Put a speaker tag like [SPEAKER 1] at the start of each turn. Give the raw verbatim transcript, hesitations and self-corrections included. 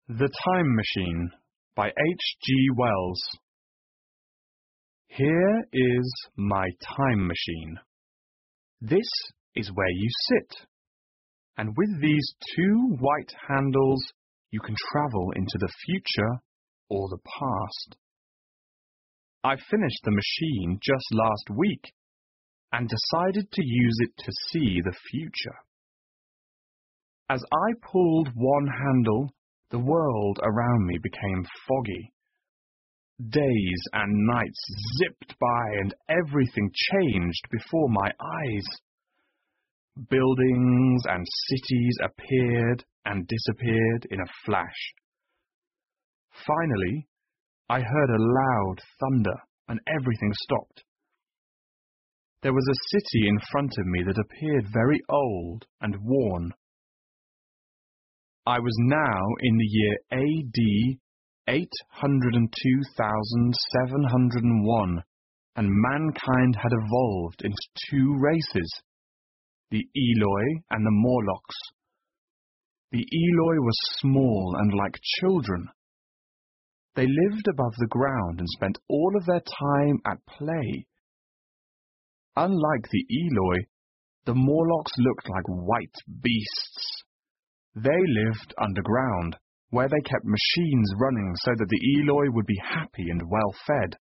[SPEAKER 1] The Time Machine by H G Wells. Here is my time machine. This is where you sit, and with these two white handles you can travel into the future or the past. I finished the machine just last week and decided to use it to see the future. As I pulled one handle, the world around me became foggy. Days and nights zipped by and everything changed before my eyes. Buildings and cities appeared and disappeared in a flash. Finally, I heard a loud thunder and everything stopped. There was a city in front of me that appeared very old and worn. I was now in the year A D eight hundred two thousand seven hundred one, and mankind had evolved into two races, the Eloi and the Morlocks. The Eloi were small and like children. They lived above the ground and spent all of their time at play. Unlike the Eloi, the Morlocks looked like white beasts. They lived underground, where they kept machines running so that the Eloi would be happy and well fed.